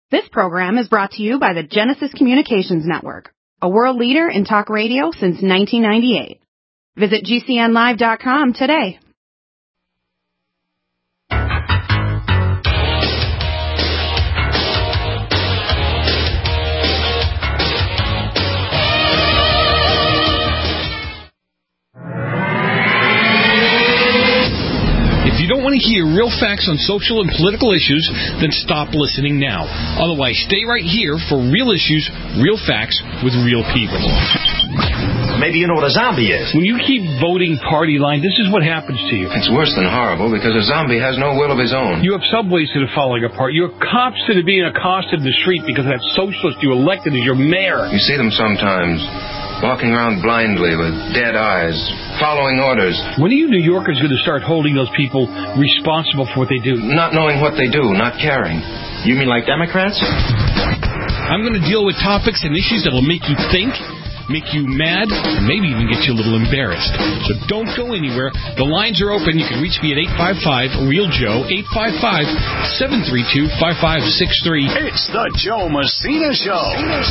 This program is brought to you by the Genesis Communications Network, a world leader in talk radio since 1998. Visit GCNlive.com today. If you don't want to hear real facts on social and political issues, then stop listening now. Otherwise, stay right here for real issues, real facts, with real people. Maybe you know what a zombie is. When you keep voting party line, this is what happens to you. It's worse than horrible because a zombie has no will of his own. You have subways that are falling apart. You have cops that are being accosted in the street because that socialist you elected as your mayor. You see them sometimes, walking around blindly with dead eyes, following orders. When are you New Yorkers going to start holding those people responsible for what they do? Not knowing what they do, not caring. You mean like Democrats? I'm going to deal with topics and issues that will make you think, make you mad, and maybe even get you a little embarrassed. So don't go anywhere. The lines are open. You can reach me at 855-REAL-JOE, 855-732-5563. It's the Joe Messina Show.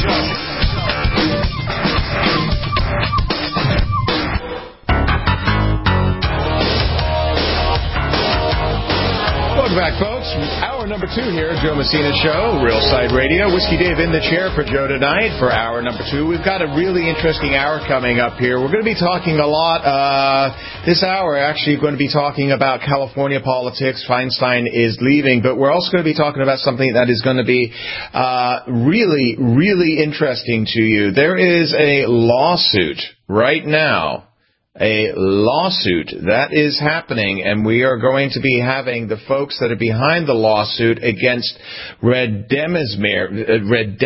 Welcome back, folks. Hour number 2 here, Joe Messina Show, Real Side Radio. Whiskey Dave in the chair for Joe tonight for hour number 2. We've got a really interesting hour coming up here. We're going to be talking a lot this hour, actually going to be talking about California politics. Feinstein is leaving, but we're also going to be talking about something that is going to be really, really interesting to you. There is a lawsuit right now. A lawsuit that is happening, and we are going to be having the folks that are behind the lawsuit against Remdesivir,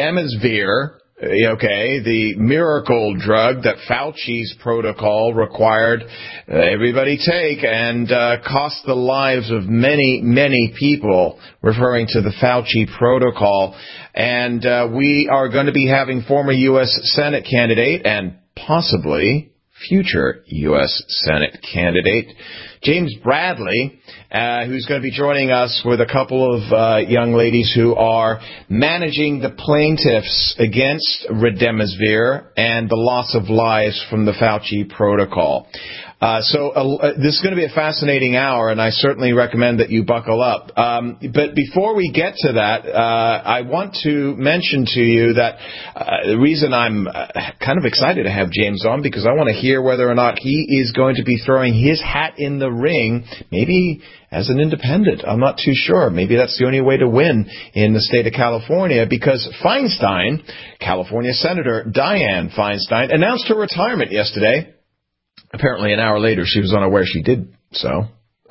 the miracle drug that Fauci's protocol required everybody take and cost the lives of many, many people, referring to the Fauci protocol. And we are going to be having former U.S. Senate candidate and possibly future U.S. Senate candidate James Bradley, who's going to be joining us with a couple of young ladies who are managing the plaintiffs against Remdesivir and the loss of lives from the Fauci protocol. This is going to be a fascinating hour, and I certainly recommend that you buckle up. But before we get to that, I want to mention to you that the reason I'm kind of excited to have James on, because I want to hear whether or not he is going to be throwing his hat in the ring, maybe as an independent. I'm not too sure. Maybe that's the only way to win in the state of California, because Feinstein, California Senator Dianne Feinstein, announced her retirement yesterday. Apparently, an hour later, she was unaware she did so.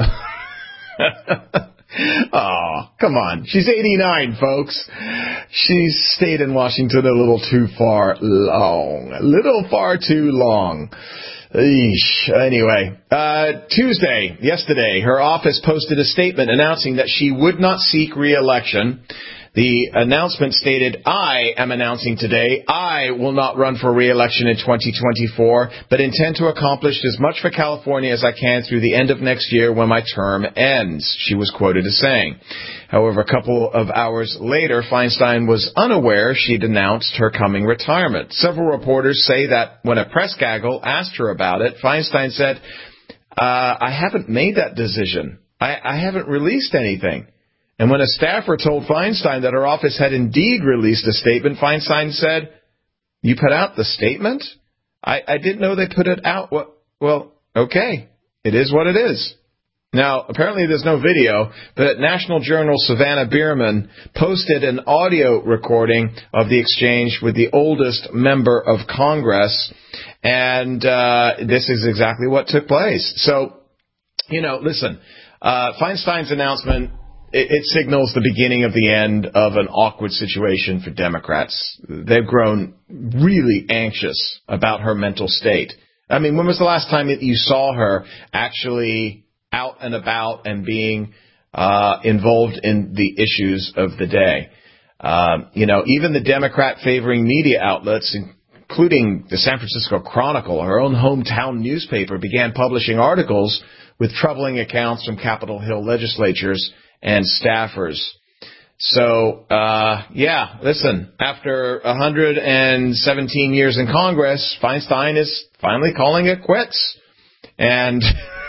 Oh, come on. She's 89, folks. She's stayed in Washington a little too far long. A little far too long. Eesh. Anyway, Tuesday, yesterday, her office posted a statement announcing that she would not seek re-election. The announcement stated, I am announcing today I will not run for re-election in 2024, but intend to accomplish as much for California as I can through the end of next year when my term ends, she was quoted as saying. However, a couple of hours later, Feinstein was unaware she'd announced her coming retirement. Several reporters say that when a press gaggle asked her about it, Feinstein said, I haven't made that decision. I haven't released anything. And when a staffer told Feinstein that her office had indeed released a statement, Feinstein said, you put out the statement? I didn't know they put it out. Well, okay. It is what it is. Now, apparently there's no video, but National Journal Savannah Bierman posted an audio recording of the exchange with the oldest member of Congress, and this is exactly what took place. So, listen, Feinstein's announcement, it signals the beginning of the end of an awkward situation for Democrats. They've grown really anxious about her mental state. I mean, when was the last time that you saw her actually out and about and being involved in the issues of the day? Even the Democrat-favoring media outlets, including the San Francisco Chronicle, her own hometown newspaper, began publishing articles with troubling accounts from Capitol Hill legislatures and staffers. So, listen, after 117 years in Congress, Feinstein is finally calling it quits. And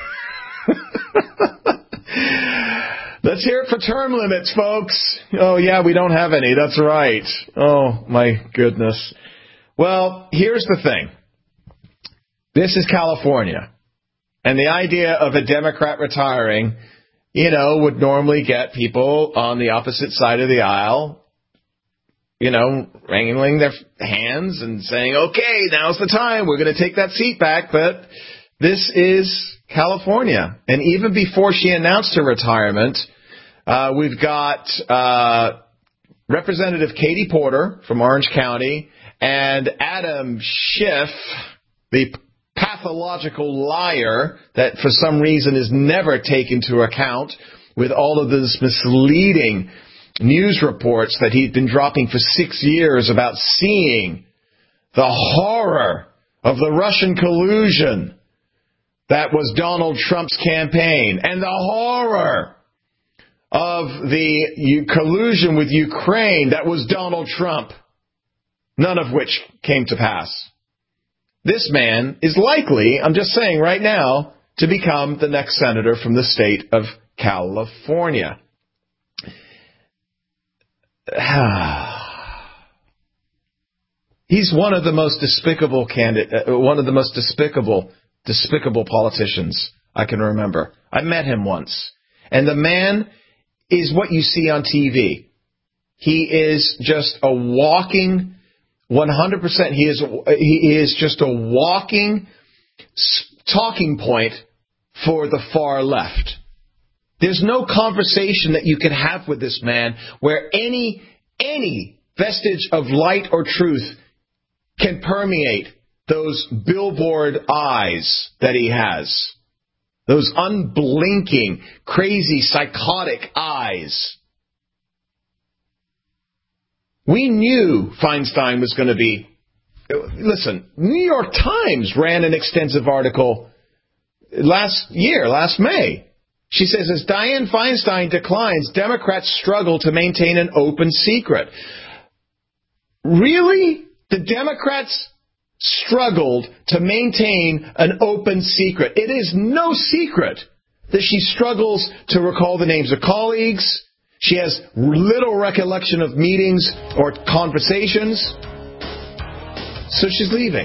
let's hear it for term limits, folks. Oh, yeah, we don't have any. That's right. Oh, my goodness. Well, here's the thing. This is California. And the idea of a Democrat retiring, would normally get people on the opposite side of the aisle, wringing their hands and saying, okay, now's the time. We're going to take that seat back. But this is California. And even before she announced her retirement, we've got Representative Katie Porter from Orange County and Adam Schiff, the pathological liar that for some reason is never taken into account with all of those misleading news reports that he'd been dropping for 6 years about seeing the horror of the Russian collusion that was Donald Trump's campaign and the horror of the collusion with Ukraine that was Donald Trump, none of which came to pass. This man is likely, I'm just saying right now, to become the next senator from the state of California. He's one of the most despicable despicable politicians I can remember. I met him once. And the man is what you see on TV. He is just a walking 100%. He is just a walking talking point for the far left. There's no conversation that you can have with this man where any vestige of light or truth can permeate those billboard eyes that he has. Those unblinking, crazy, psychotic eyes. We knew Feinstein was going to be... Listen, New York Times ran an extensive article last May. She says, as Dianne Feinstein declines, Democrats struggle to maintain an open secret. Really? The Democrats struggled to maintain an open secret. It is no secret that she struggles to recall the names of colleagues. She has little recollection of meetings or conversations. So she's leaving.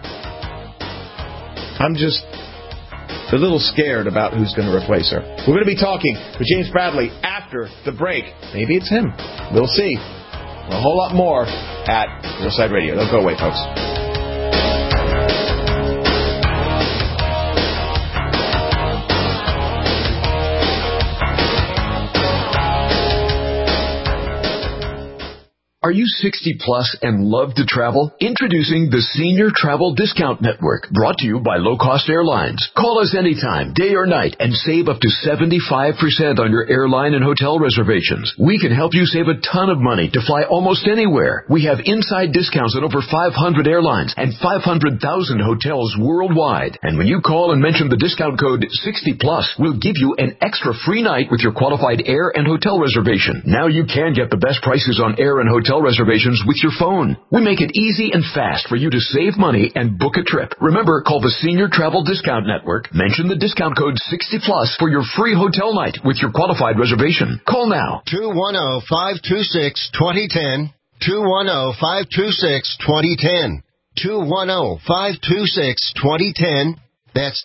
I'm just a little scared about who's going to replace her. We're going to be talking with James Bradley after the break. Maybe it's him. We'll see. A whole lot more at Hillside Radio. Don't go away, folks. Are you 60 plus and love to travel? Introducing the Senior Travel Discount Network, brought to you by Low Cost Airlines. Call us anytime, day or night, and save up to 75% on your airline and hotel reservations. We can help you save a ton of money to fly almost anywhere. We have inside discounts at over 500 airlines and 500,000 hotels worldwide. And when you call and mention the discount code 60 plus, we'll give you an extra free night with your qualified air and hotel reservation. Now you can get the best prices on air and hotel reservations with your phone. We make it easy and fast for you to save money and book a trip. Remember, call the Senior Travel Discount Network. Mention the discount code 60 plus for your free hotel night with your qualified reservation. Call now. 210-526-2010. 210-526-2010. 210-526-2010. That's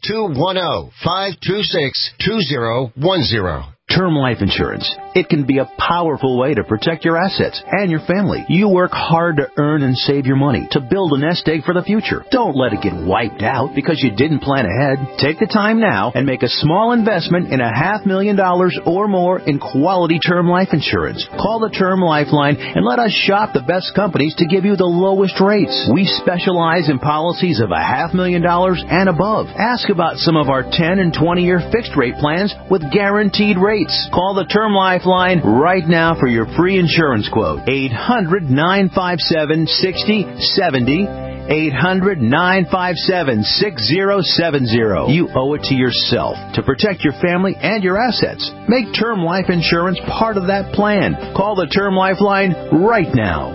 210-526-2010. Term life insurance. It can be a powerful way to protect your assets and your family. You work hard to earn and save your money to build a nest egg for the future. Don't let it get wiped out because you didn't plan ahead. Take the time now and make a small investment in $500,000 or more in quality term life insurance. Call the Term Lifeline and let us shop the best companies to give you the lowest rates. We specialize in policies of $500,000 and above. Ask about some of our 10 and 20-year fixed rate plans with guaranteed rates. Call the Term Lifeline right now for your free insurance quote. 800-957-6070. 800-957-6070. You owe it to yourself to protect your family and your assets. Make term life insurance part of that plan. Call the Term Life line right now.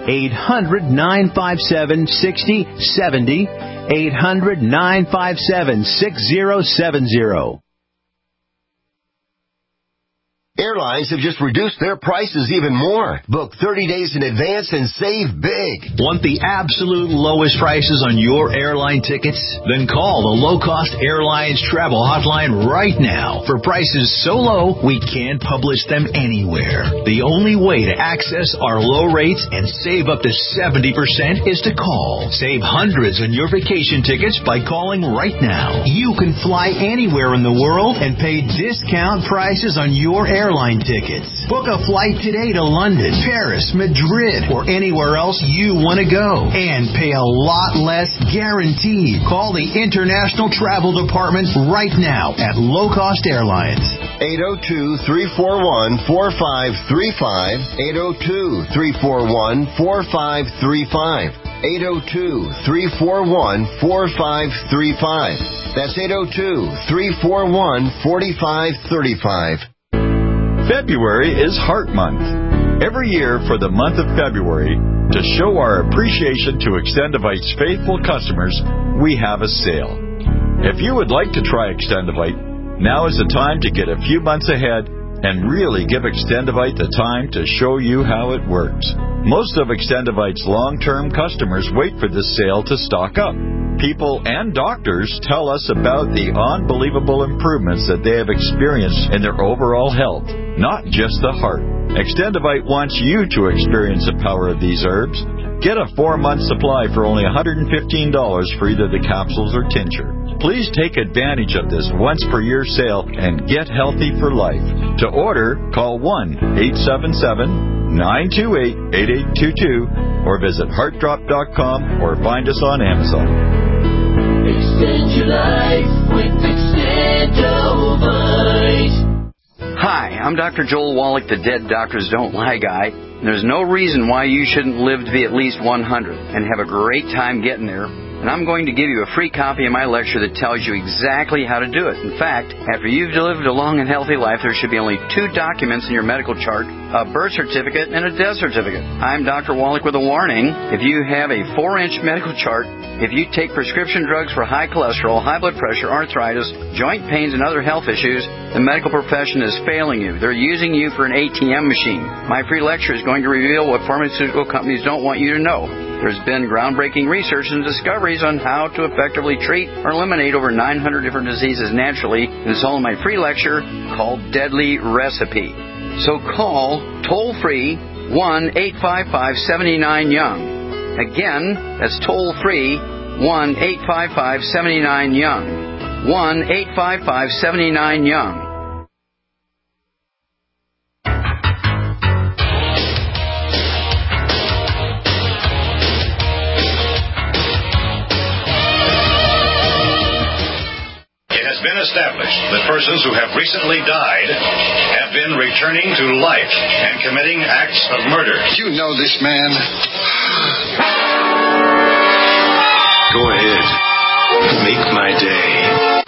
800-957-6070. 800-957-6070. Airlines have just reduced their prices even more. Book 30 days in advance and save big. Want the absolute lowest prices on your airline tickets? Then call the Low Cost Airlines Travel Hotline right now. For prices so low, we can't publish them anywhere. The only way to access our low rates and save up to 70% is to call. Save hundreds on your vacation tickets by calling right now. You can fly anywhere in the world and pay discount prices on your airline tickets. Book a flight today to London, Paris, Madrid, or anywhere else you want to go and pay a lot less guaranteed. Call the International Travel Department right now at Low Cost Airlines. 802-341-4535. 802-341-4535. 802-341-4535. That's 802-341-4535. February is Heart Month. Every year for the month of February, to show our appreciation to Extendivite's faithful customers, we have a sale. If you would like to try Extendivite, now is the time to get a few months ahead and really give Extendivite the time to show you how it works. Most of Extendivite's long-term customers wait for this sale to stock up. People and doctors tell us about the unbelievable improvements that they have experienced in their overall health, not just the heart. Extendivite wants you to experience the power of these herbs. Get a 4-month supply for only $115 for either the capsules or tincture. Please take advantage of this once-per-year sale and get healthy for life. To order, call 1-877-928-8822 or visit heartdrop.com or find us on Amazon. Extend your life with Extendovite. Hi, I'm Dr. Joel Wallach, the Dead Doctors Don't Lie guy. There's no reason why you shouldn't live to be at least 100 and have a great time getting there. And I'm going to give you a free copy of my lecture that tells you exactly how to do it. In fact, after you've lived a long and healthy life, there should be only 2 documents in your medical chart, a birth certificate and a death certificate. I'm Dr. Wallach with a warning. If you have a 4-inch medical chart, if you take prescription drugs for high cholesterol, high blood pressure, arthritis, joint pains, and other health issues, the medical profession is failing you. They're using you for an ATM machine. My free lecture is going to reveal what pharmaceutical companies don't want you to know. There's been groundbreaking research and discoveries on how to effectively treat or eliminate over 900 different diseases naturally. And it's all in my free lecture called Deadly Recipe. So call toll-free 1-855-79-YOUNG. Again, that's toll-free 1-855-79-YOUNG. 1-855-79-YOUNG. Been established that persons who have recently died have been returning to life and committing acts of murder. You know this man. Go ahead. Make my day.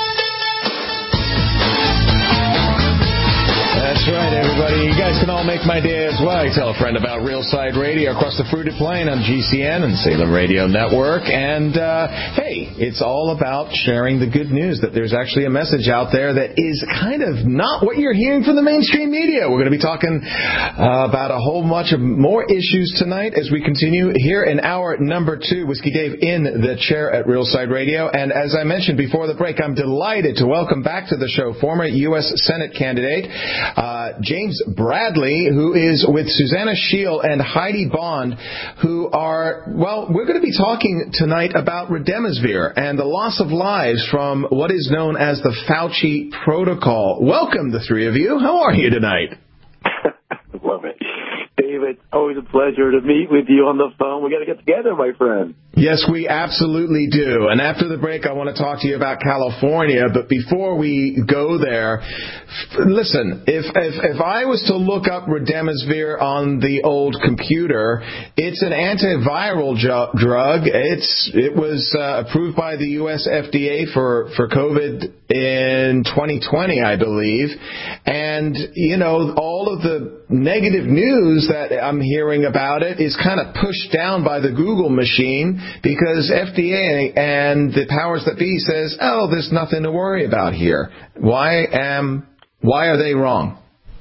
That's right, everybody. You guys can all make my day as well. You tell a friend about Real Side Radio across the Fruited Plain on GCN and Salem Radio Network. And, hey, it's all about sharing the good news that there's actually a message out there that is kind of not what you're hearing from the mainstream media. We're going to be talking about a whole bunch of more issues tonight as we continue here in hour number 2. Whiskey Dave in the chair at Real Side Radio. And as I mentioned before the break, I'm delighted to welcome back to the show former U.S. Senate candidate James Bradley, who is with Susanna Scheel and Heidi Bond, who are, well, we're going to be talking tonight about Remdesivir and the loss of lives from what is known as the Fauci protocol. Welcome, the three of you. How are you tonight? Love it. Dave, Dave. It's always a pleasure to meet with you on the phone. We got to get together, my friend. Yes, we absolutely do. And after the break, I want to talk to you about California. But before we go there, listen, if I was to look up Remdesivir on the old computer, it's an antiviral drug. It was approved by the U.S. FDA for COVID in 2020, I believe. And, you know, all of the negative news that I'm hearing about it is kind of pushed down by the Google machine, because FDA and the powers that be says, oh, there's nothing to worry about here. Why are they wrong?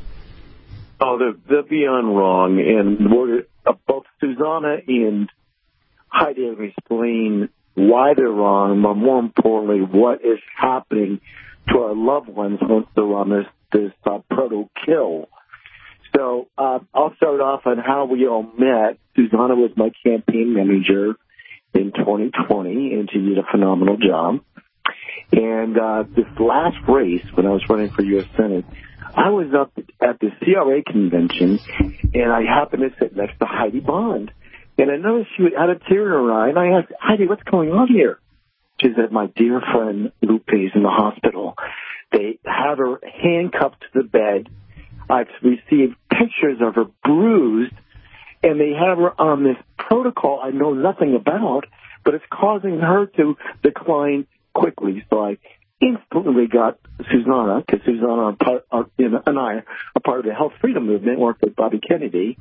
Oh, they're beyond wrong. And both Susanna and Heidi have explained why they're wrong, but more importantly, what is happening to our loved ones once they're on this proto-kill. So I'll start off on how we all met. Susanna was my campaign manager in 2020, and she did a phenomenal job. And this last race, when I was running for U.S. Senate, I was up at the CRA convention, and I happened to sit next to Heidi Bond. And I noticed she had a tear in her eye, and I asked, Heidi, what's going on here? She said, my dear friend Lupe is in the hospital. They have her handcuffed to the bed. I've received pictures of her bruised, and they have her on this protocol I know nothing about, but it's causing her to decline quickly. So I instantly got Susanna, because Susanna and I are part of the Health Freedom Movement, worked with Bobby Kennedy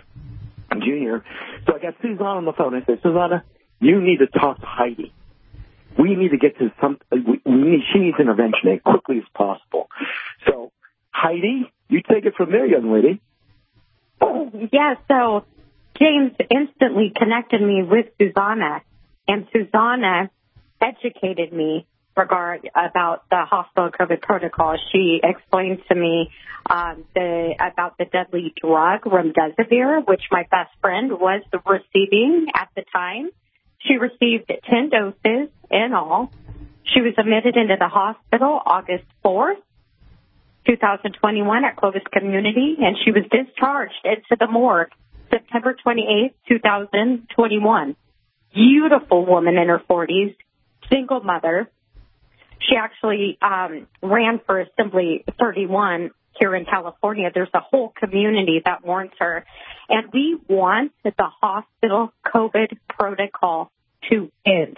Jr. So I got Susanna on the phone. I said, Susanna, you need to talk to Heidi. We need to get to she needs intervention as quickly as possible. So, Heidi, you take it from there, young lady. Yeah, so James instantly connected me with Susanna, and Susanna educated me about the hospital COVID protocol. She explained to me about the deadly drug, Remdesivir, which my best friend was receiving at the time. She received 10 doses in all. She was admitted into the hospital August 4th, 2021 at Clovis Community, and she was discharged into the morgue September 28th, 2021. Beautiful woman in her 40s, single mother. She actually ran for Assembly 31 here in California. There's a whole community that wants her. And we want the hospital COVID protocol to end.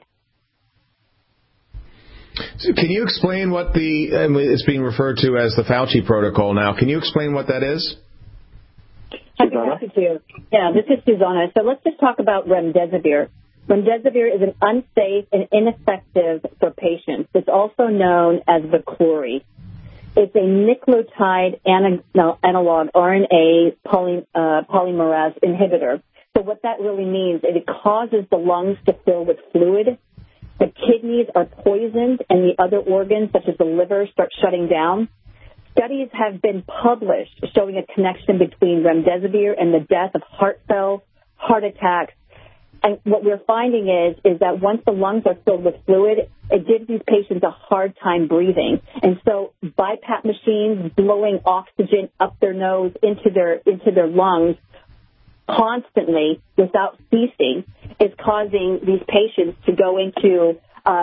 So can you explain what it's being referred to as the Fauci protocol now? Can you explain what that is? I'd be happy to. Yeah, this is Susanna. So let's just talk about Remdesivir. Remdesivir is an unsafe and ineffective for patients. It's also known as Veklury. It's a nucleotide analog RNA polymerase inhibitor. So what that really means is it causes the lungs to fill with fluid. The kidneys are poisoned, and the other organs, such as the liver, start shutting down. Studies have been published showing a connection between Remdesivir and the death of heart cells, heart attacks. And what we're finding is that once the lungs are filled with fluid, it gives these patients a hard time breathing. And so BiPAP machines blowing oxygen up their nose into their lungs constantly without ceasing is causing these patients to go into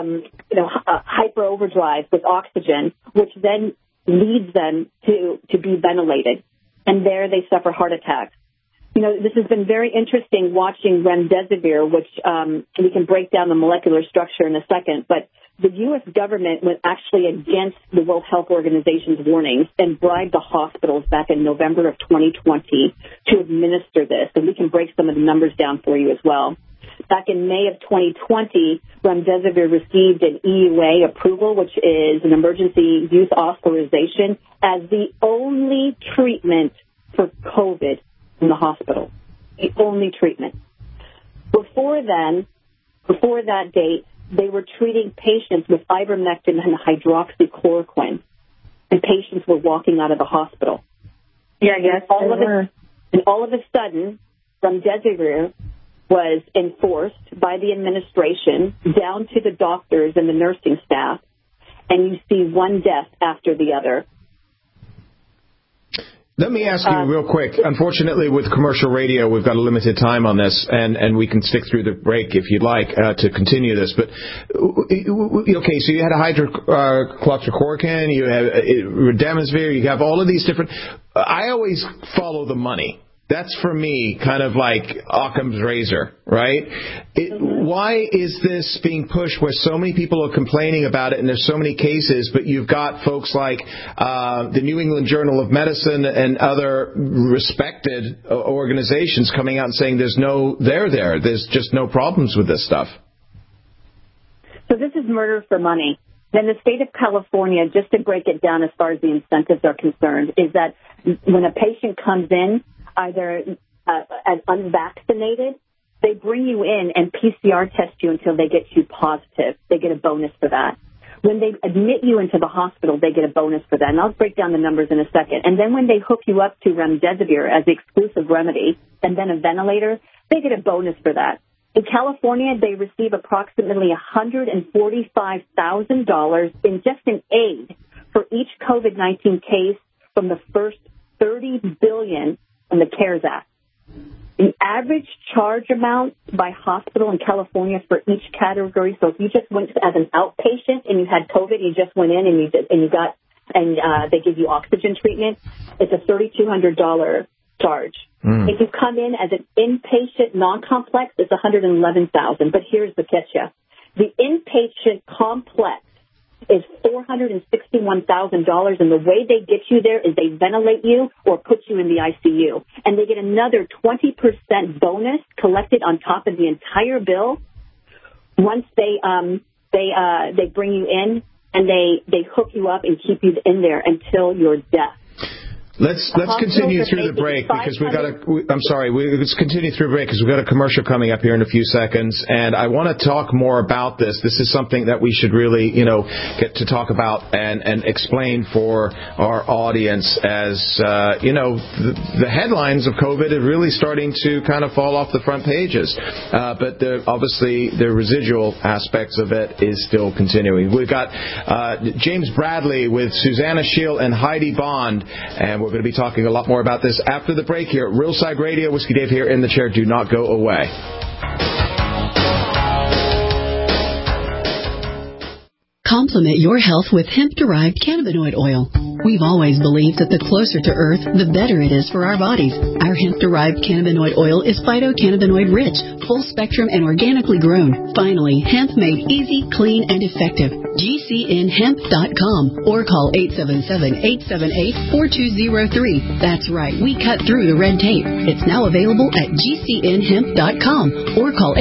hyper overdrive with oxygen, which then leads them to be ventilated. And there they suffer heart attacks. You know, this has been very interesting watching Remdesivir, which we can break down the molecular structure in a second, but the U.S. government went actually against the World Health Organization's warnings and bribed the hospitals back in November of 2020 to administer this, and we can break some of the numbers down for you as well. Back in May of 2020, Remdesivir received an EUA approval, which is an emergency use authorization, as the only treatment for COVID in the hospital. The only treatment. Before that date, they were treating patients with ivermectin and hydroxychloroquine, and patients were walking out of the hospital. Yeah, yes, and all of a sudden, Remdesivir was enforced by the administration down to the doctors and the nursing staff, and you see one death after the other. Let me ask you real quick. Unfortunately, with commercial radio, we've got a limited time on this, and we can stick through the break if you'd like to continue this. But, okay, so you had a hydroxychloroquine, you have remdesivir, you have all of these different... I always follow the money. That's, for me, kind of like Occam's razor, right? Why is this being pushed where so many people are complaining about it and there's so many cases, but you've got folks like the New England Journal of Medicine and other respected organizations coming out and saying there's just no problems with this stuff? So this is murder for money. In the state of California, just to break it down as far as the incentives are concerned, is that when a patient comes in, either as unvaccinated, they bring you in and PCR test you until they get you positive. They get a bonus for that. When they admit you into the hospital, they get a bonus for that. And I'll break down the numbers in a second. And then when they hook you up to remdesivir as the exclusive remedy and then a ventilator, they get a bonus for that. In California, they receive approximately $145,000 in aid for each COVID-19 case from the first $30 billion in the CARES Act. The average charge amount by hospital in California for each category. So if you just went as an outpatient and you had COVID, you just went in and they give you oxygen treatment, it's a $3,200 charge. If you come in as an inpatient non-complex, it's $111,000. But here's the catch: the inpatient complex is $461,000, and the way they get you there is they ventilate you or put you in the ICU, and they get another 20% bonus collected on top of the entire bill once they bring you in and they hook you up and keep you in there until your death. Let's continue through the break because let's continue through the break because we've got a commercial coming up here in a few seconds, and I want to talk more about this. This is something that we should really, get to talk about and explain for our audience as, the headlines of COVID are really starting to kind of fall off the front pages. But obviously the residual aspects of it is still continuing. We've got James Bradley with Susanna Scheel and Heidi Bond, and we're going to be talking a lot more about this after the break here at Realside Radio. Whiskey Dave here in the chair. Do not go away. Complement your health with hemp-derived cannabinoid oil. We've always believed that the closer to Earth, the better it is for our bodies. Our hemp-derived cannabinoid oil is phytocannabinoid-rich, full-spectrum, and organically grown. Finally, hemp made easy, clean, and effective. GCNhemp.com or call 877-878-4203. That's right, we cut through the red tape. It's now available at GCNhemp.com or call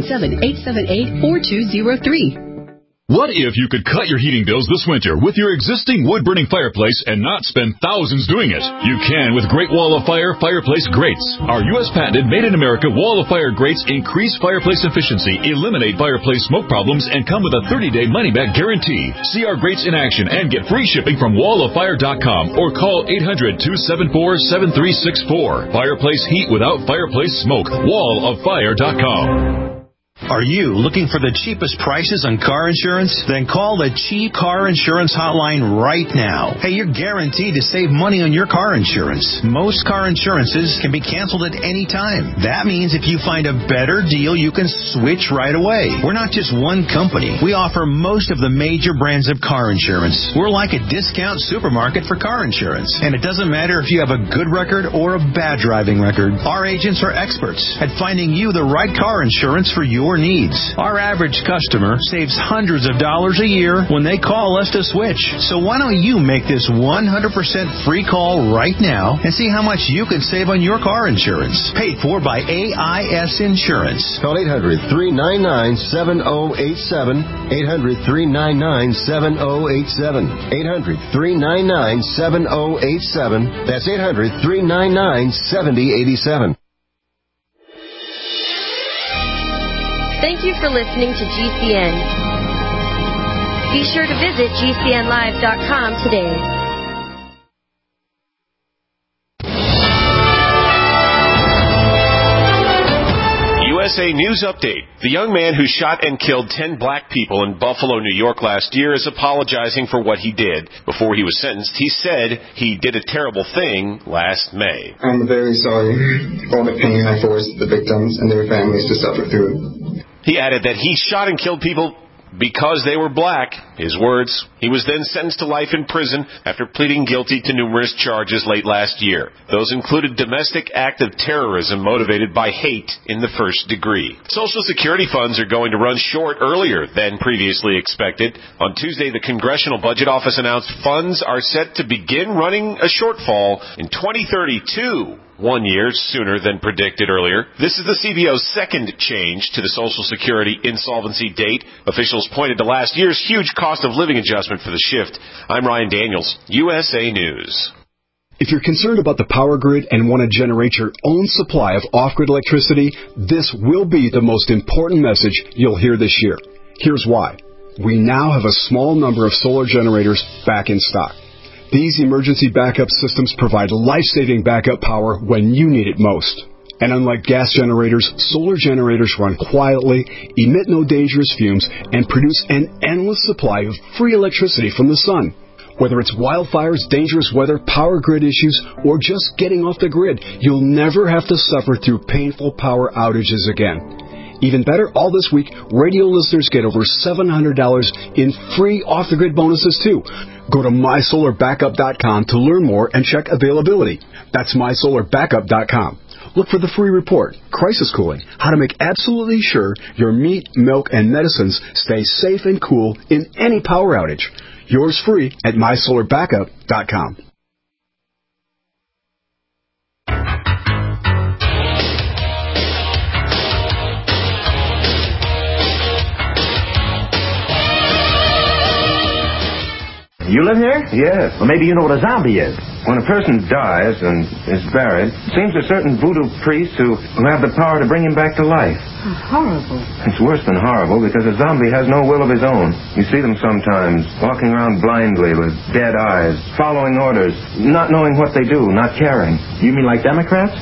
877-878-4203. What if you could cut your heating bills this winter with your existing wood-burning fireplace and not spend thousands doing it? You can with Great Wall of Fire fireplace grates. Our U.S. patented made-in-America Wall of Fire grates increase fireplace efficiency, eliminate fireplace smoke problems, and come with a 30-day money-back guarantee. See our grates in action and get free shipping from walloffire.com or call 800-274-7364. Fireplace heat without fireplace smoke. walloffire.com. Are you looking for the cheapest prices on car insurance? Then call the Cheap Car Insurance Hotline right now. Hey, you're guaranteed to save money on your car insurance. Most car insurances can be canceled at any time. That means if you find a better deal, you can switch right away. We're not just one company. We offer most of the major brands of car insurance. We're like a discount supermarket for car insurance. And it doesn't matter if you have a good record or a bad driving record. Our agents are experts at finding you the right car insurance for your needs. Our average customer saves hundreds of dollars a year when they call us to switch. So why don't you make this 100% free call right now and see how much you can save on your car insurance. Paid for by AIS Insurance. Call 800-399-7087. 800-399-7087. 800-399-7087. That's 800-399-7087. Thank you for listening to GCN. Be sure to visit GCNlive.com today. USA News Update. The young man who shot and killed 10 black people in Buffalo, New York last year is apologizing for what he did. Before he was sentenced, he said he did a terrible thing last May. I'm very sorry for all the pain I forced the victims and their families to suffer through. He added that he shot and killed people because they were black. His words. He was then sentenced to life in prison after pleading guilty to numerous charges late last year. Those included domestic act of terrorism motivated by hate in the first degree. Social Security funds are going to run short earlier than previously expected. On Tuesday, the Congressional Budget Office announced funds are set to begin running a shortfall in 2032. 1 year sooner than predicted earlier. This is the CBO's second change to the Social Security insolvency date. Officials pointed to last year's huge cost of living adjustment for the shift. I'm Ryan Daniels, USA News. If you're concerned about the power grid and want to generate your own supply of off-grid electricity, this will be the most important message you'll hear this year. Here's why. We now have a small number of solar generators back in stock. These emergency backup systems provide life-saving backup power when you need it most. And unlike gas generators, solar generators run quietly, emit no dangerous fumes, and produce an endless supply of free electricity from the sun. Whether it's wildfires, dangerous weather, power grid issues, or just getting off the grid, you'll never have to suffer through painful power outages again. Even better, all this week, radio listeners get over $700 in free off-the-grid bonuses, too. Go to MySolarBackup.com to learn more and check availability. That's MySolarBackup.com. Look for the free report, Crisis Cooling, how to make absolutely sure your meat, milk, and medicines stay safe and cool in any power outage. Yours free at MySolarBackup.com. You live here? Yes. Well, maybe you know what a zombie is. When a person dies and is buried, it seems a certain voodoo priest who have the power to bring him back to life. Horrible. It's worse than horrible because a zombie has no will of his own. You see them sometimes walking around blindly with dead eyes, following orders, not knowing what they do, not caring. You mean like Democrats?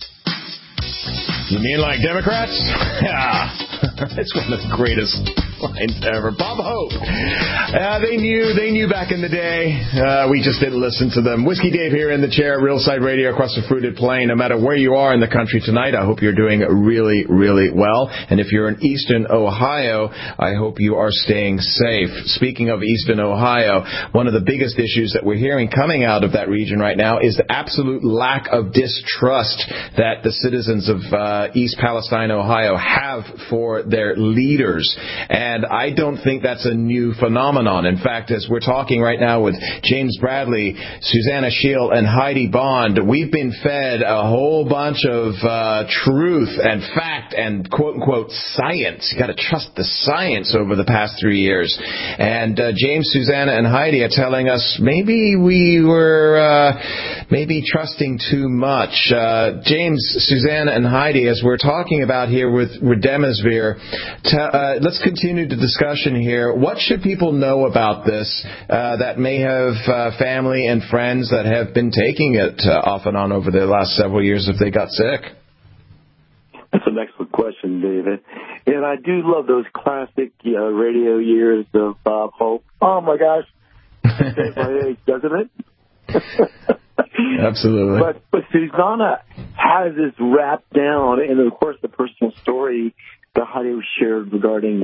You mean like Democrats? Yeah. That's one of the greatest lines ever. Bob Hope. They knew back in the day. We just didn't listen to them. Whiskey Dave here in the chair at Realside Radio across the fruited plain. No matter where you are in the country tonight, I hope you're doing really, really well. And if you're in Eastern Ohio, I hope you are staying safe. Speaking of Eastern Ohio, one of the biggest issues that we're hearing coming out of that region right now is the absolute lack of distrust that the citizens of East Palestine, Ohio have for their leaders. And I don't think that's a new phenomenon. In fact, as we're talking right now with James Bradley, Susanna Shield, and Heidi Bond, we've been fed a whole bunch of truth and fact and quote-unquote science. You got to trust the science over the past 3 years. And James, Susanna, and Heidi are telling us maybe we were trusting too much. James, Susanna, and Heidi, as we're talking about here with Remdesivir, let's continue the discussion here. What should people know about this that may have family and friends that have been taking it off and on over the last several years if they got sick? That's an excellent question, David. And I do love those classic radio years of Bob Hope. Oh, my gosh. That's my age, doesn't it? Absolutely. But Susanna has this wrapped down, and, of course, the personal story that Heidi shared regarding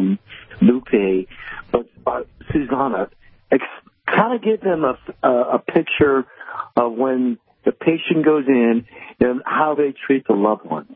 Lupe. But Susanna, kind of give them a picture of when the patient goes in and how they treat the loved ones.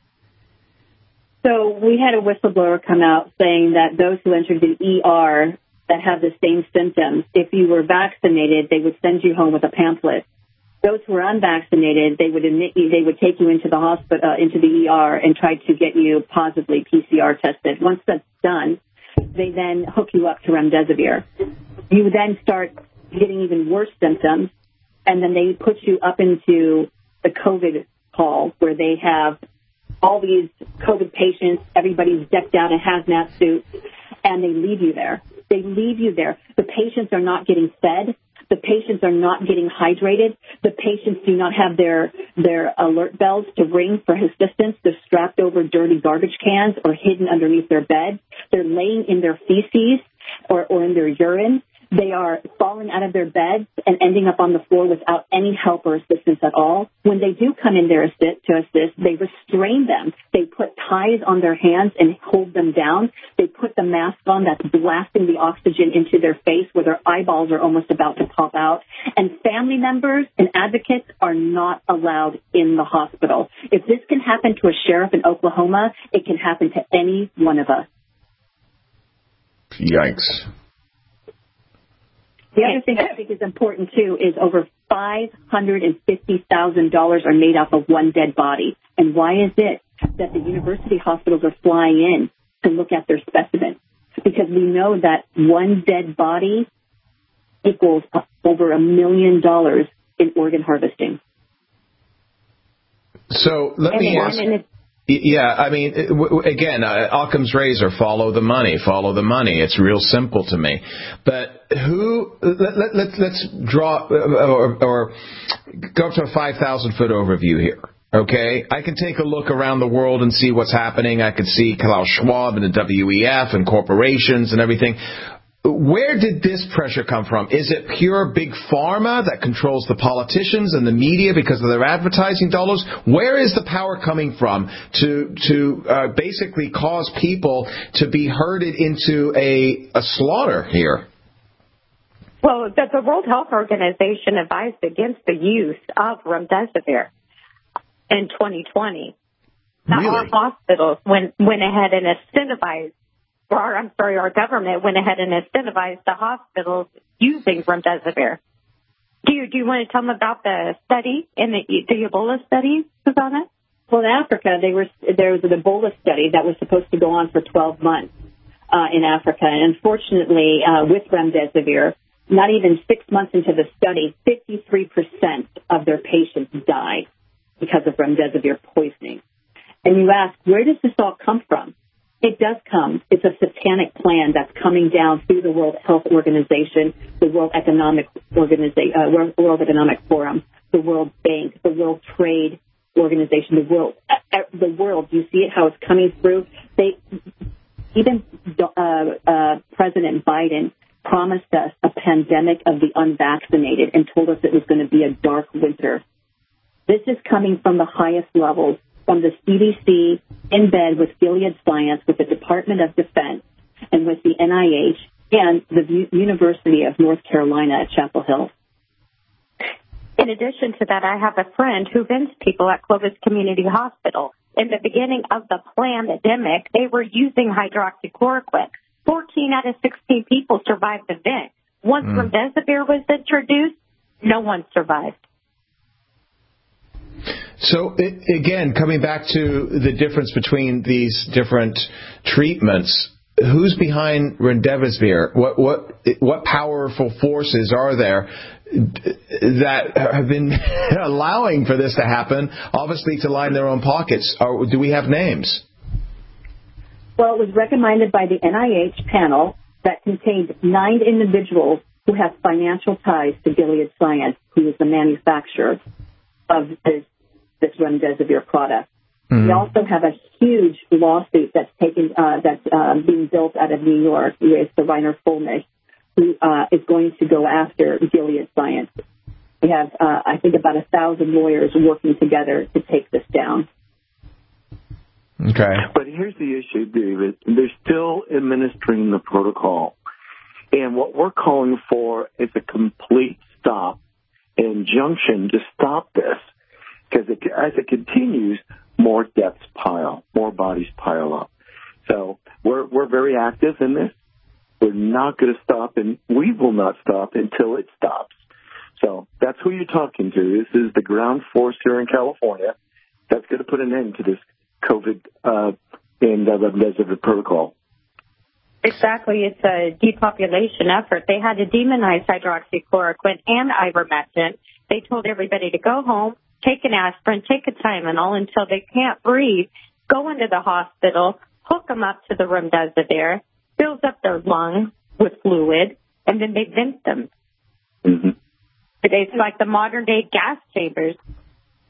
So we had a whistleblower come out saying that those who entered the ER that have the same symptoms, if you were vaccinated, they would send you home with a pamphlet. Those who were unvaccinated, they would admit you, they would take you into the hospital, into the ER, and try to get you positively PCR tested. Once that's done, they then hook you up to Remdesivir. You then start getting even worse symptoms, and then they put you up into the COVID hall where they have all these COVID patients. Everybody's decked out in hazmat suits, and they leave you there. They leave you there. The patients are not getting fed. The patients are not getting hydrated. The patients do not have their alert bells to ring for assistance. They're strapped over over dirty garbage cans or hidden underneath their beds. They're laying in their feces or in their urine. They are falling out of their beds and ending up on the floor without any help or assistance at all. When they do come in there to assist, they restrain them. They put ties on their hands and hold them down. They put the mask on that's blasting the oxygen into their face where their eyeballs are almost about to pop out. And family members and advocates are not allowed in the hospital. If this can happen to a sheriff in Oklahoma, it can happen to any one of us. Yikes. The other thing I think is important, too, is over $550,000 are made off of one dead body. And why is it that the university hospitals are flying in to look at their specimens? Because we know that one dead body equals over $1 million in organ harvesting. So let me ask... Yeah, I mean, again, Occam's razor, follow the money. It's real simple to me. But let's draw or go up to a 5,000-foot overview here. Okay, I can take a look around the world and see what's happening. I could see Klaus Schwab and the WEF and corporations and everything. Where did this pressure come from? Is it pure big pharma that controls the politicians and the media because of their advertising dollars? Where is the power coming from to basically cause people to be herded into a slaughter here? Well, the World Health Organization advised against the use of remdesivir in 2020. Really? Our hospitals went ahead and incentivized. Our government went ahead and incentivized the hospitals using remdesivir. Do you want to tell them about the study in the Ebola study, Susanna? Well, in Africa, there was an Ebola study that was supposed to go on for 12 months in Africa. And unfortunately, with remdesivir, not even 6 months into the study, 53% of their patients died because of remdesivir poisoning. And you ask, where does this all come from? It does come. It's a satanic plan that's coming down through the World Health Organization, the World Economic Forum, the World Bank, the World Trade Organization, the world. You see it, how it's coming through. Even President Biden promised us a pandemic of the unvaccinated and told us it was going to be a dark winter. This is coming from the highest levels, from the CDC, in bed with Gilead Science, with the Department of Defense, and with the NIH, and the University of North Carolina at Chapel Hill. In addition to that, I have a friend who vents people at Clovis Community Hospital. In the beginning of the pandemic, they were using hydroxychloroquine. 14 out of 16 people survived the vent. Once remdesivir was introduced, no one survived. So, again, coming back to the difference between these different treatments, who's behind remdesivir? What powerful forces are there that have been allowing for this to happen, obviously to line their own pockets? Or do we have names? Well, it was recommended by the NIH panel that contained 9 individuals who have financial ties to Gilead Science, who is the manufacturer of this remdesivir product. Mm-hmm. We also have a huge lawsuit that's being built out of New York with the Reiner Fullness, who is going to go after Gilead Science. We have, I think, about 1,000 lawyers working together to take this down. Okay. But here's the issue, David. They're still administering the protocol. And what we're calling for is a complete stop, an injunction to stop this. Because as it continues, more deaths pile, more bodies pile up. So we're very active in this. We're not going to stop, and we will not stop until it stops. So that's who you're talking to. This is the ground force here in California that's going to put an end to this COVID and the remdesivir protocol. Exactly. It's a depopulation effort. They had to demonize hydroxychloroquine and ivermectin. They told everybody to go home, take an aspirin, take a Tylenol until they can't breathe, go into the hospital, hook them up to the remdesivir, fills up their lungs with fluid, and then they vent them. Mm-hmm. It's like the modern-day gas chambers.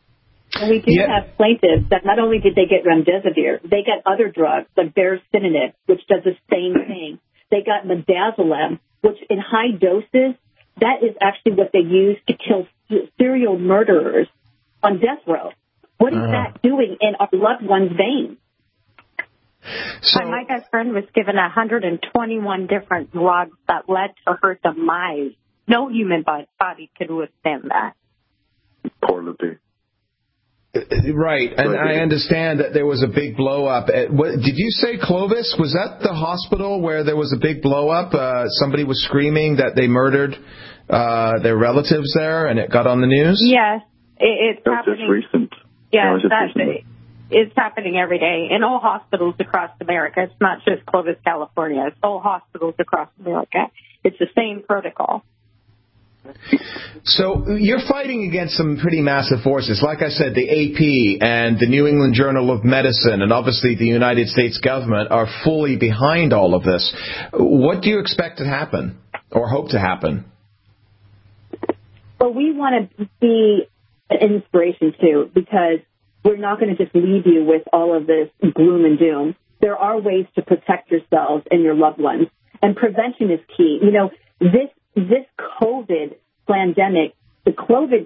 And we do have plaintiffs that not only did they get remdesivir, they got other drugs like baricitinib, which does the same thing. They got midazolam, which in high doses, that is actually what they use to kill serial murderers on death row. What is that doing in our loved one's veins? So, my best friend was given 121 different drugs that led to her demise. No human body could withstand that. Poor Lupe. Right, and I understand that there was a big blow-up. Did you say Clovis? Was that the hospital where there was a big blow-up? Somebody was screaming that they murdered their relatives there, and it got on the news? Yes, it's that happening. Was just recent. Yes, it's happening every day in all hospitals across America. It's not just Clovis, California. It's all hospitals across America. It's the same protocol. So you're fighting against some pretty massive forces. Like I said, the AP and the New England Journal of Medicine and obviously the United States government are fully behind all of this. What do you expect to happen or hope to happen? Well, we want to be an inspiration, too, because we're not going to just leave you with all of this gloom and doom. There are ways to protect yourselves and your loved ones, and prevention is key. You know, this COVID pandemic, the COVID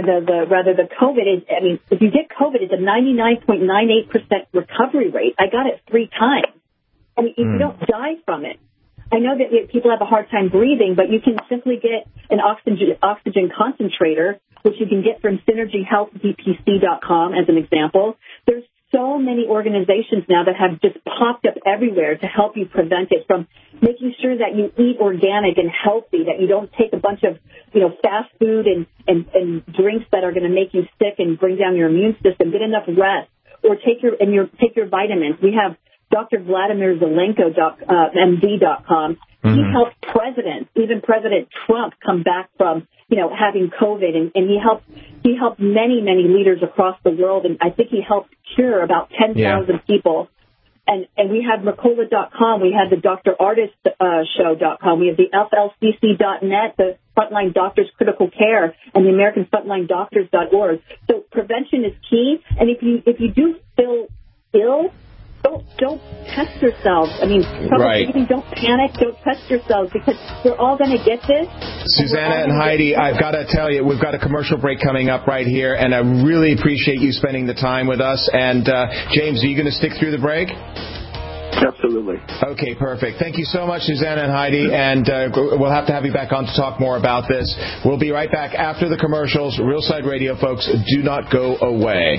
is, I mean, if you get COVID, it's a 99.98% recovery rate. I got it 3 times. I mean, you don't die from it. I know that people have a hard time breathing, but you can simply get an oxygen concentrator, which you can get from SynergyHealthDPC.com as an example. There's so many organizations now that have just popped up everywhere to help you prevent it, from making sure that you eat organic and healthy, that you don't take a bunch of, fast food and drinks that are going to make you sick and bring down your immune system. Get enough rest, or take your vitamins. We have Dr. Vladimir Zelenko, MD.com. He helped presidents, even President Trump, come back from, having COVID, and he helped many, many leaders across the world, and I think he helped cure about 10,000 people. And we have Mercola.com, we have the DrArtist Show.com, we have the FLCC.net, the Frontline Doctors Critical Care, and the American Frontline Doctors.org. So prevention is key, and if you do feel ill, don't test yourselves. I mean, don't panic. Don't test yourselves, because we're all going to get this. Susanna and Heidi, I've got to tell you, we've got a commercial break coming up right here, and I really appreciate you spending the time with us. And James, are you going to stick through the break? Absolutely. Okay, perfect. Thank you so much, Susanna and Heidi, and we'll have to have you back on to talk more about this. We'll be right back after the commercials. Real Side Radio, folks, do not go away.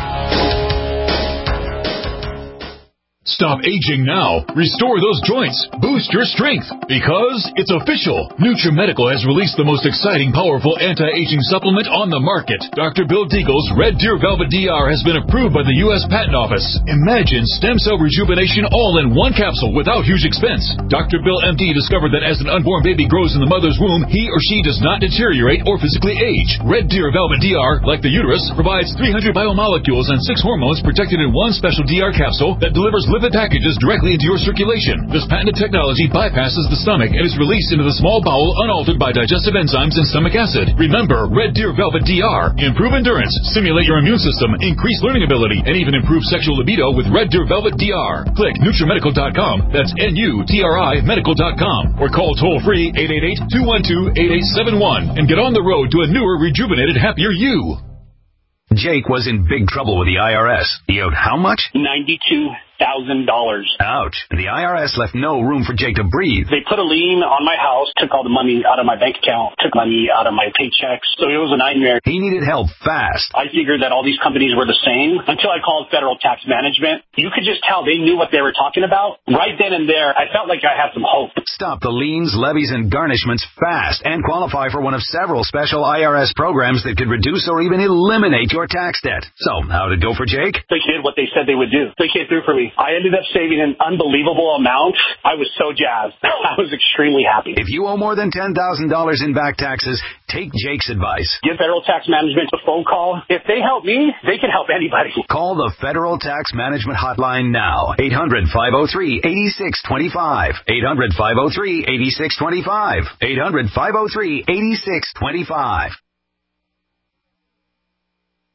Stop aging now. Restore those joints. Boost your strength. Because it's official. NutriMedical has released the most exciting, powerful anti-aging supplement on the market. Dr. Bill Deagle's Red Deer Velvet DR has been approved by the U.S. Patent Office. Imagine stem cell rejuvenation all in one capsule without huge expense. Dr. Bill MD discovered that as an unborn baby grows in the mother's womb, he or she does not deteriorate or physically age. Red Deer Velvet DR, like the uterus, provides 300 biomolecules and 6 hormones protected in one special DR capsule that delivers lipid packages directly into your circulation. This patented technology bypasses the stomach and is released into the small bowel unaltered by digestive enzymes and stomach acid. Remember, Red Deer Velvet DR. Improve endurance, stimulate your immune system, increase learning ability, and even improve sexual libido with Red Deer Velvet DR. Click NutriMedical.com. That's NUTRI Medical.com. Or call toll-free 888-212-8871 and get on the road to a newer, rejuvenated, happier you. Jake was in big trouble with the IRS. He owed how much? $92,000. Ouch. The IRS left no room for Jake to breathe. They put a lien on my house, took all the money out of my bank account, took money out of my paychecks. So it was a nightmare. He needed help fast. I figured that all these companies were the same until I called Federal Tax Management. You could just tell they knew what they were talking about. Right then and there, I felt like I had some hope. Stop the liens, levies, and garnishments fast and qualify for one of several special IRS programs that could reduce or even eliminate your tax debt. So, how'd it go for Jake? They did what they said they would do. They came through for me. I ended up saving an unbelievable amount. I was so jazzed. I was extremely happy. If you owe more than $10,000 in back taxes, take Jake's advice. Give Federal Tax Management a phone call. If they help me, they can help anybody. Call the Federal Tax Management Hotline now. 800-503-8625. 800-503-8625. 800-503-8625.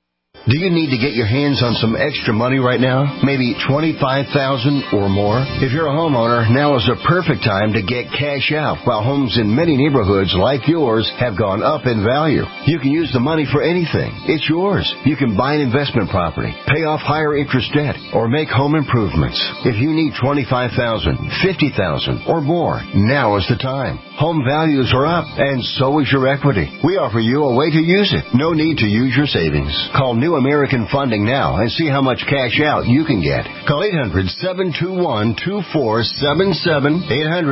Do you need to get your hands on some extra money right now? Maybe $25,000 or more? If you're a homeowner, now is the perfect time to get cash out while homes in many neighborhoods like yours have gone up in value. You can use the money for anything. It's yours. You can buy an investment property, pay off higher interest debt, or make home improvements. If you need $25,000, $50,000 or more, now is the time. Home values are up, and so is your equity. We offer you a way to use it. No need to use your savings. Call New American Funding now and see how much cash out you can get. Call 800-721-2477.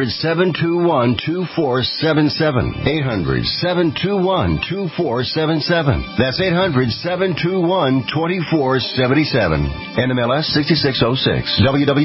800-721-2477. 800-721-2477. That's 800-721-2477. NMLS 6606.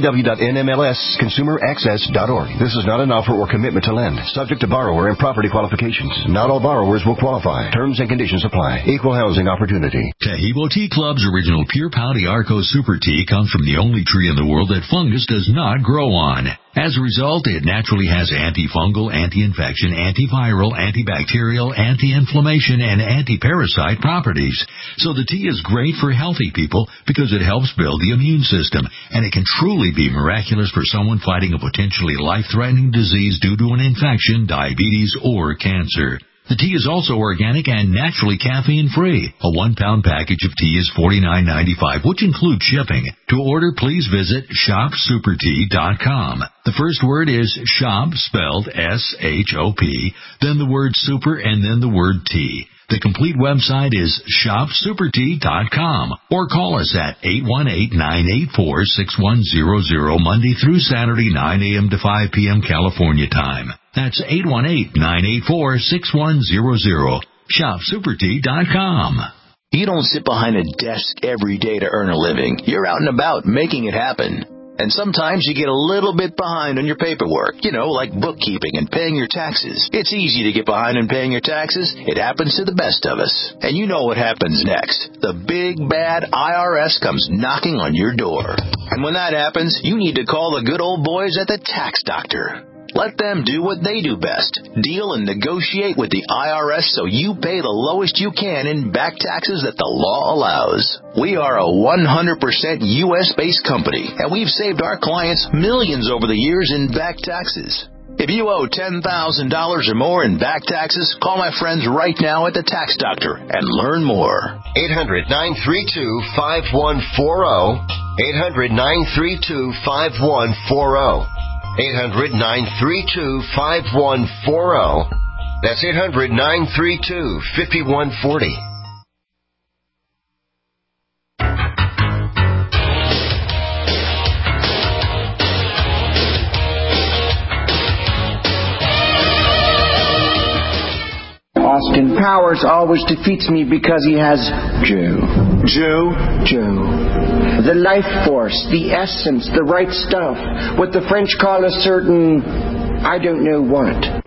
www.nmlsconsumeraccess.org. This is not an offer or commitment to lend. Subject to borrower and property qualifications. Not all borrowers will qualify. Terms and conditions apply. Equal housing opportunity. Tahibo Tea Club's original Pure Pouty Arco Super Tea comes from the only tree in the world that fungus does not grow on. As a result, it naturally has antifungal, anti-infection, antiviral, antibacterial, anti-inflammation, and anti-parasite properties. So the tea is great for healthy people because it helps build the immune system, and it can truly be miraculous for someone fighting a potentially life-threatening disease due to an infection, diabetes, or cancer. The tea is also organic and naturally caffeine-free. A 1-pound package of tea is $49.95, which includes shipping. To order, please visit shopsupertea.com. The first word is shop, spelled S-H-O-P, then the word super, and then the word tea. The complete website is shopsupertea.com, or call us at 818-984-6100 Monday through Saturday, 9 a.m. to 5 p.m. California time. That's 818-984-6100. Shopsupertea.com. You don't sit behind a desk every day to earn a living. You're out and about making it happen. And sometimes you get a little bit behind on your paperwork, like bookkeeping and paying your taxes. It's easy to get behind on paying your taxes. It happens to the best of us. And you know what happens next. The big, bad IRS comes knocking on your door. And when that happens, you need to call the good old boys at the Tax Doctor. Let them do what they do best. Deal and negotiate with the IRS so you pay the lowest you can in back taxes that the law allows. We are a 100% U.S.-based company, and we've saved our clients millions over the years in back taxes. If you owe $10,000 or more in back taxes, call my friends right now at the Tax Doctor and learn more. 800-932-5140. 800-932-5140. 800-932-5140. That's 800-932-5140. Austin Powers always defeats me because he has Joe. The life force, the essence, the right stuff. What the French call a certain, I don't know what.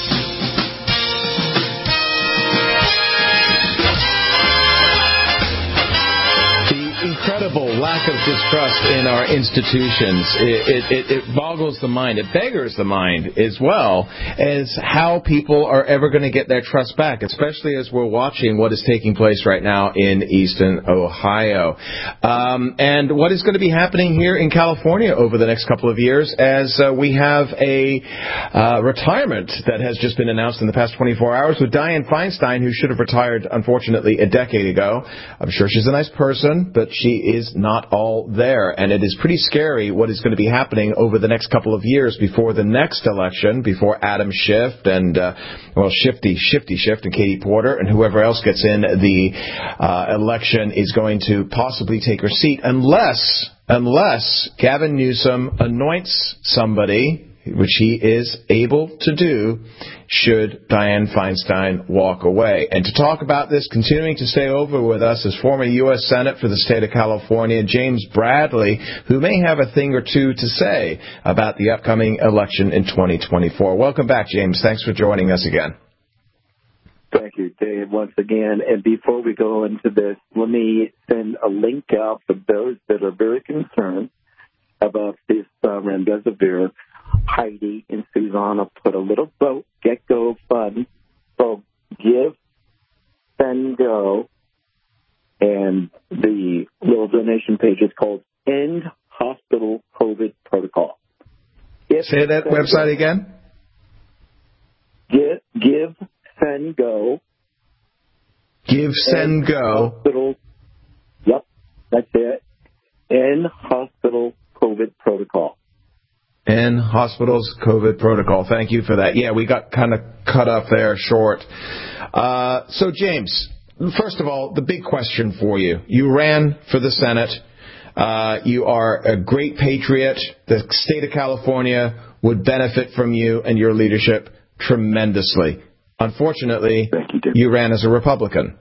Incredible lack of distrust in our institutions. It boggles the mind. It beggars the mind as well as how people are ever going to get their trust back, especially as we're watching what is taking place right now in Eastern Ohio. And what is going to be happening here in California over the next couple of years as we have a retirement that has just been announced in the past 24 hours with Dianne Feinstein, who should have retired, unfortunately, a decade ago. I'm sure she's a nice person, but she is not all there, and it is pretty scary what is going to be happening over the next couple of years before the next election, before Adam Schiff and, Shifty Schiff and Katie Porter and whoever else gets in the election is going to possibly take her seat unless Gavin Newsom anoints somebody, which he is able to do, should Dianne Feinstein walk away. And to talk about this, continuing to stay over with us is former U.S. Senate for the state of California, James Bradley, who may have a thing or two to say about the upcoming election in 2024. Welcome back, James. Thanks for joining us again. Thank you, Dave, once again. And before we go into this, let me send a link out for those that are very concerned about this remdesivir. Heidi and Susanna put a little vote, Get Go Fund, so Give, Send Go, And the little donation page is called End Hospital COVID Protocol. Say that website again. Give, Send, Go. Give, Send, Go. Hospital. Yep, that's it. End Hospital COVID Protocol. End Hospitals COVID Protocol. Thank you for that. Yeah, we got kind of cut up there short. So, James, first of all, the big question for you. You ran for the Senate. You are a great patriot. The state of California would benefit from you and your leadership tremendously. Unfortunately, you ran as a Republican.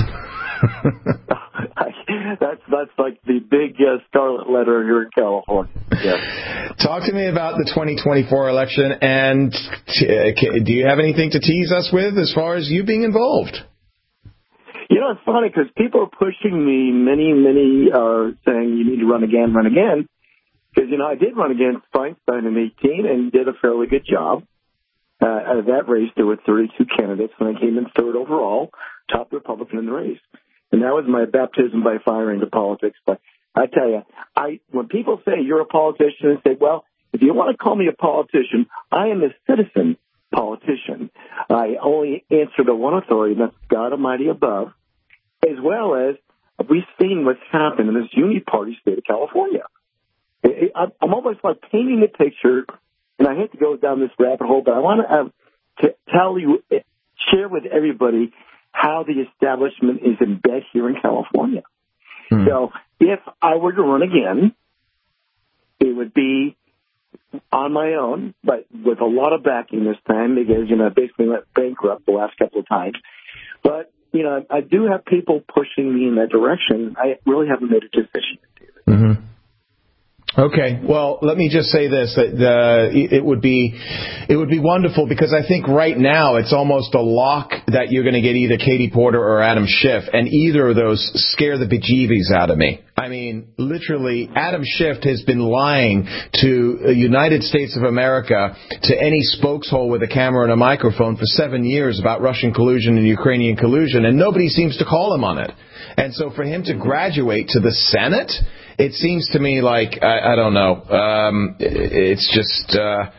That's like the big scarlet letter here in California. Yeah. Talk to me about the 2024 election, and do you have anything to tease us with as far as you being involved? You know, it's funny because people are pushing me. Many are saying you need to run again. Because, I did run against Feinstein in 2018 and did a fairly good job. Out of that race, there were 32 candidates, and I came in third overall, top Republican in the race. And that was my baptism by fire into politics. But I tell you, when people say you're a politician, I say, well, if you want to call me a politician, I am a citizen politician. I only answer to one authority, and that's God Almighty above, as well as we've seen what's happened in this uniparty state of California. I'm almost like painting a picture, and I hate to go down this rabbit hole, but I want to share with everybody how the establishment is in bed here in California. So if I were to run again, it would be on my own, but with a lot of backing this time because, I basically went bankrupt the last couple of times. But, I do have people pushing me in that direction. I really haven't made a decision. Mm-hmm. Okay, well, let me just say this, that it would be wonderful because I think right now it's almost a lock that you're going to get either Katie Porter or Adam Schiff, and either of those scare the bejeebies out of me. I mean, literally, Adam Schiff has been lying to the United States of America, to any spokeshole with a camera and a microphone for 7 years about Russian collusion and Ukrainian collusion, and nobody seems to call him on it. And so for him to graduate to the Senate, it seems to me like, I don't know, it's just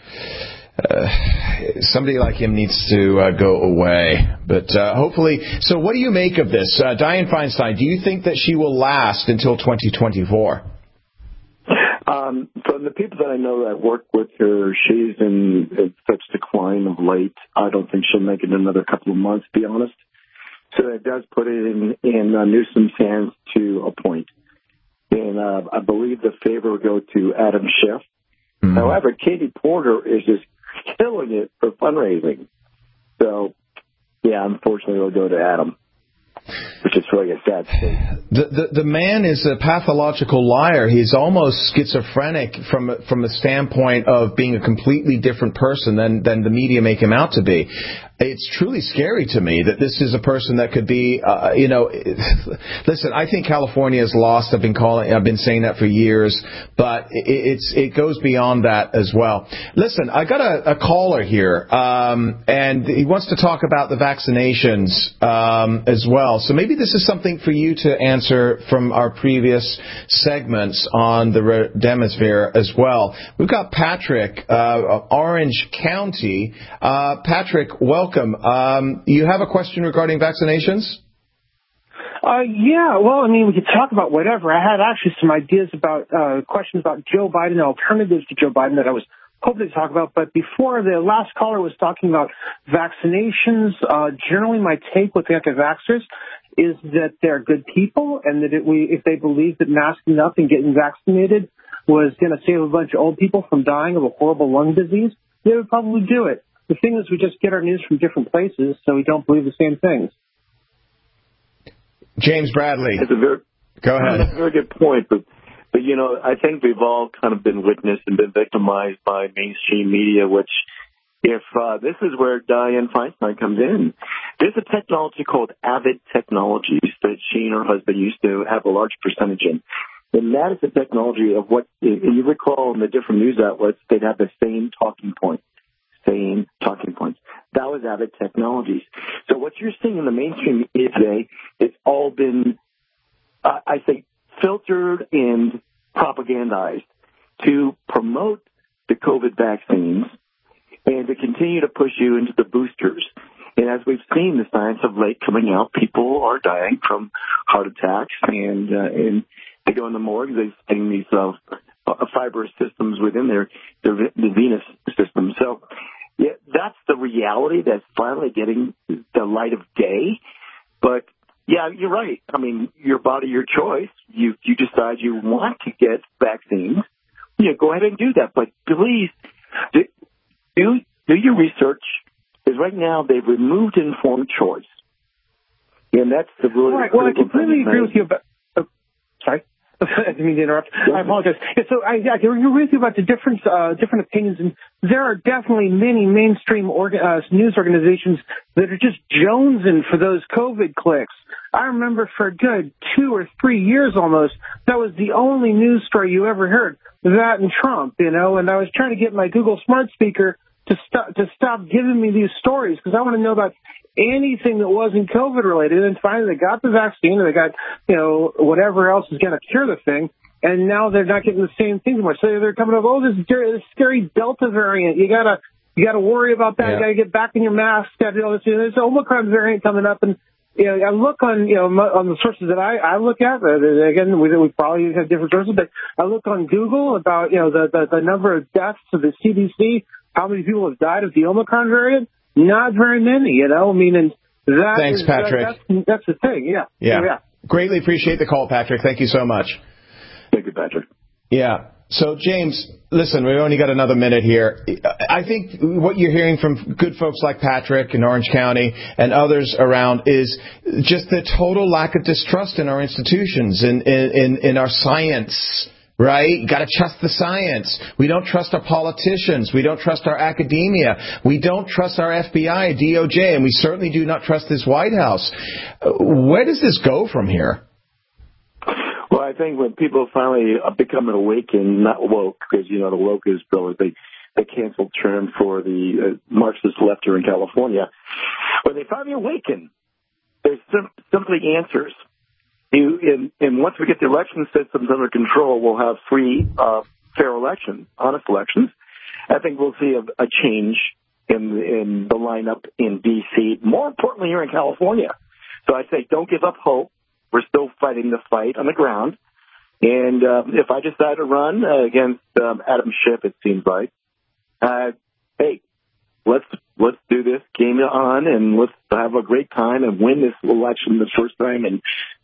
somebody like him needs to go away. But hopefully, so what do you make of this? Dianne Feinstein, do you think that she will last until 2024? From the people that I know that work with her, she's in such decline of late. I don't think she'll make it another couple of months, to be honest. So it does put it in Newsom's hands to appoint. And I believe the favor will go to Adam Schiff. Mm-hmm. However, Katie Porter is just killing it for fundraising. So, yeah, unfortunately, it'll go to Adam, which is really a sad state. The man is a pathological liar. He's almost schizophrenic from the standpoint of being a completely different person than the media make him out to be. It's truly scary to me that this is a person that could be, listen, I think California is lost. I've been saying that for years, but it goes beyond that as well. Listen, I got a caller here, and he wants to talk about the vaccinations, as well. So maybe this is something for you to answer from our previous segments on the Demisphere as well. We've got Patrick, Orange County. Patrick, welcome. You have a question regarding vaccinations? Yeah, well, we could talk about whatever. I had actually some ideas about questions about Joe Biden, alternatives to Joe Biden that I was hoping to talk about. But before, the last caller was talking about vaccinations. Generally, my take with the anti-vaxxers is that they're good people, and that if they believe that masking up and getting vaccinated was going to save a bunch of old people from dying of a horrible lung disease, they would probably do it. The thing is, we just get our news from different places, so we don't believe the same things. James Bradley. Go ahead. That's a very good point, but I think we've all kind of been witnessed and been victimized by mainstream media, which, if this is where Dianne Feinstein comes in. There's a technology called Avid Technologies that she and her husband used to have a large percentage in. And that is the technology of what, and you recall in the different news outlets, they'd have the same talking points. That was Avid Technologies. So what you're seeing in the mainstream media today, it's all been I think, filtered and propagandized to promote the COVID vaccines and to continue to push you into the boosters. And as we've seen the science of late coming out, people are dying from heart attacks, and they go in the morgue, they're seeing these fibrous systems within the venous system. So yeah, that's the reality that's finally getting the light of day. But yeah, you're right. I mean, your body, your choice. You decide you want to get vaccines. Yeah, go ahead and do that. But please do your research, because right now they've removed informed choice, and that's the really. All right. Well, I completely agree with you about. Sorry. I didn't mean to interrupt. I apologize. Yeah, so I agree with you about the different opinions, and there are definitely many mainstream news organizations that are just jonesing for those COVID clicks. I remember for a good 2 or 3 years almost, that was the only news story you ever heard, that and Trump, and I was trying to get my Google Smart Speaker to stop giving me these stories, because I want to know about anything that wasn't COVID related. And finally, they got the vaccine, and they got, whatever else is going to cure the thing. And now they're not getting the same thing anymore. So they're coming up, this scary Delta variant. You gotta worry about that. Yeah. You gotta get back in your mask. There's Omicron variant coming up, and I look on on the sources that I look at. Again, we probably have different sources, but I look on Google about the number of deaths of the CDC. How many people have died of the Omicron variant? Not very many, and that Thanks, Patrick. That's the thing, yeah. Greatly appreciate the call, Patrick. Thank you so much. Thank you, Patrick. Yeah. So, James, listen, we've only got another minute here. I think what you're hearing from good folks like Patrick in Orange County and others around is just the total lack of distrust in our institutions, in our science. Right? You got to trust the science. We don't trust our politicians. We don't trust our academia. We don't trust our FBI, DOJ, and we certainly do not trust this White House. Where does this go from here? Well, I think when people finally become awakened, not woke, because, the woke is probably the canceled term for the Marxist left here in California. When they finally awaken, there's simply answers. And once we get the election systems under control, we'll have free, fair elections, honest elections. I think we'll see a change in the lineup in D.C., more importantly here in California. So I say don't give up hope. We're still fighting the fight on the ground. And if I decide to run against Adam Schiff, it seems like, hey, let's do this game on, and let's have a great time and win this election the first time in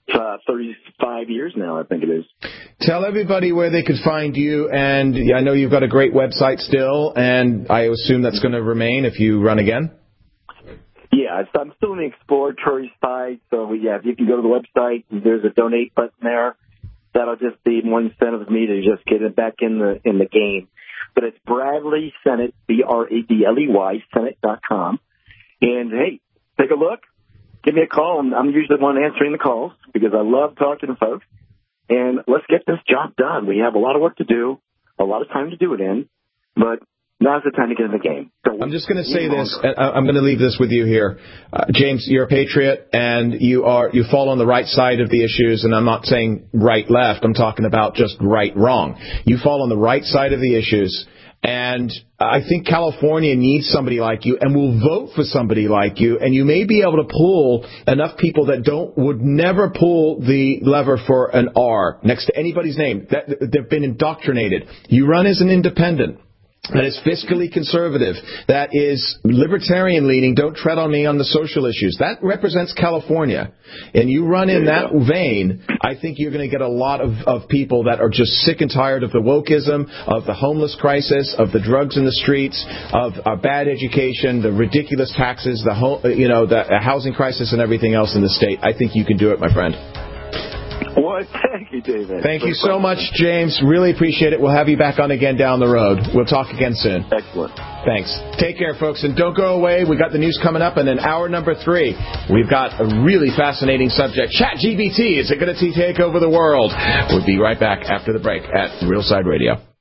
35 years now, I think it is. Tell everybody where they could find you, and I know you've got a great website still, and I assume that's going to remain if you run again. Yeah, I'm still in the exploratory side, so if you can go to the website, there's a donate button there. That'll just be one incentive of me to just get it back in the game. But it's Bradley Sennett, BRADLEY, Sennett.com. And hey, take a look. Give me a call. I'm usually the one answering the calls because I love talking to folks. And let's get this job done. We have a lot of work to do, a lot of time to do it in, but now's the time to get in the game. I'm just going to say this. I'm going to leave this with you here. James, you're a patriot, and you fall on the right side of the issues, and I'm not saying right, left. I'm talking about just right, wrong. You fall on the right side of the issues. And I think California needs somebody like you and will vote for somebody like you. And you may be able to pull enough people that would never pull the lever for an R next to anybody's name. They've been indoctrinated. You run as an independent. That is fiscally conservative, that is libertarian leaning, don't tread on me on the social issues. That represents California. And you run in that vein, I think you're going to get a lot of people that are just sick and tired of the wokeism, of the homeless crisis, of the drugs in the streets, of our bad education, the ridiculous taxes, the housing crisis and everything else in the state. I think you can do it, my friend. Well, thank you, David. Thank you so much, James. Really appreciate it. We'll have you back on again down the road. We'll talk again soon. Excellent. Thanks. Take care, folks. And don't go away. We got the news coming up. And in hour number 3, we've got a really fascinating subject. ChatGPT, is it going to take over the world? We'll be right back after the break at Real Side Radio.